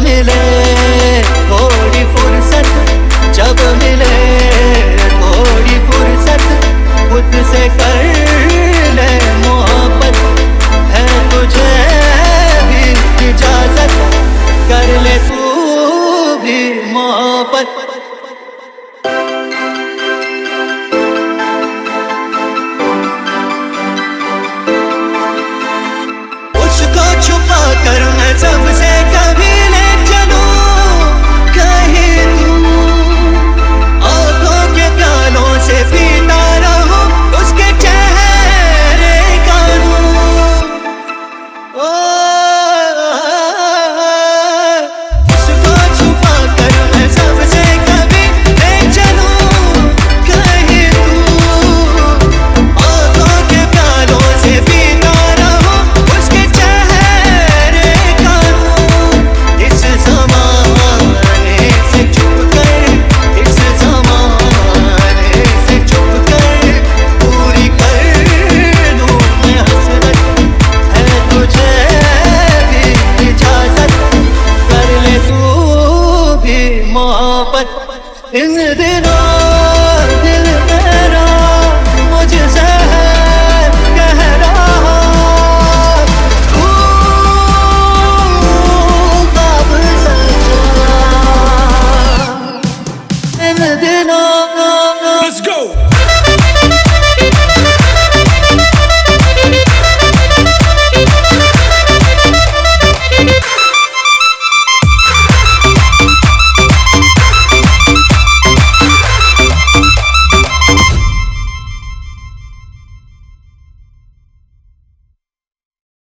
मिले थोड़ी फुर्सत, जब मिले थोड़ी फुर्सत, खुद से कर ले मोहब्बत। है तुझे भी इजाजत, कर ले तू भी मोहब्बत। उसको छुपा कर मैं सबसे कभी ले चलूं कहीं दूर, आंखों के प्यालों से पीता रहूं उसके चेहरे का नूर। उसको छुपा कर मैं सबसे कभी ले चलूं कहीं दूर, आंखों के प्यालों से पीता मोहब्बत इन दिनों